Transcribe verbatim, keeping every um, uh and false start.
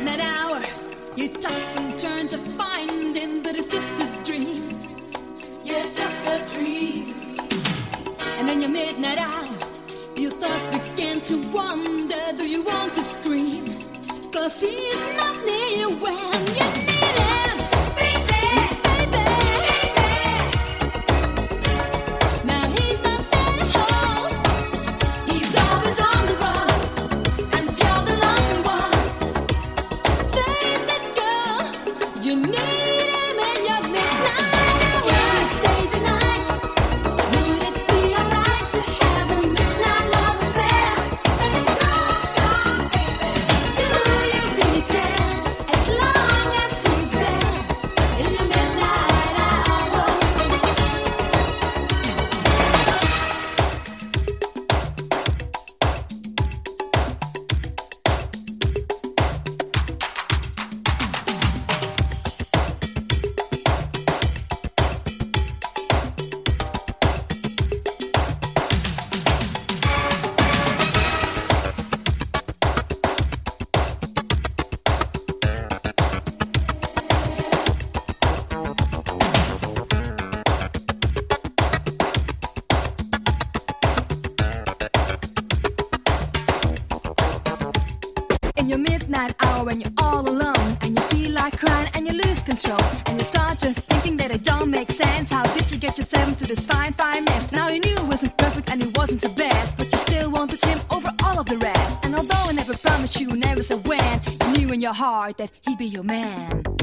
midnight hour, you toss and turn to find him, but it's just a dream. Yeah, it's just a dream. And in your midnight hour, your thoughts begin to wonder, do you want to scream? Cause he's not near when you need him. Baby, baby, baby. Now he's not there to hold. He's always on the run, and you're the lonely one. Face it, girl, you need him in your midnight hour. If you stay the night, would it be alright to have a midnight love affair? Come on, baby, do you really care? As long as he's there in your midnight hour. In your midnight hour when you're all alone and you feel like crying and you lose control and you start to thinking that it don't make sense. How did you get yourself into this fine, fine mess? Now you knew it wasn't perfect and it wasn't the best, but you still wanted him over all of the rest. And although I never promised you, never said when, you knew in your heart that he'd be your man.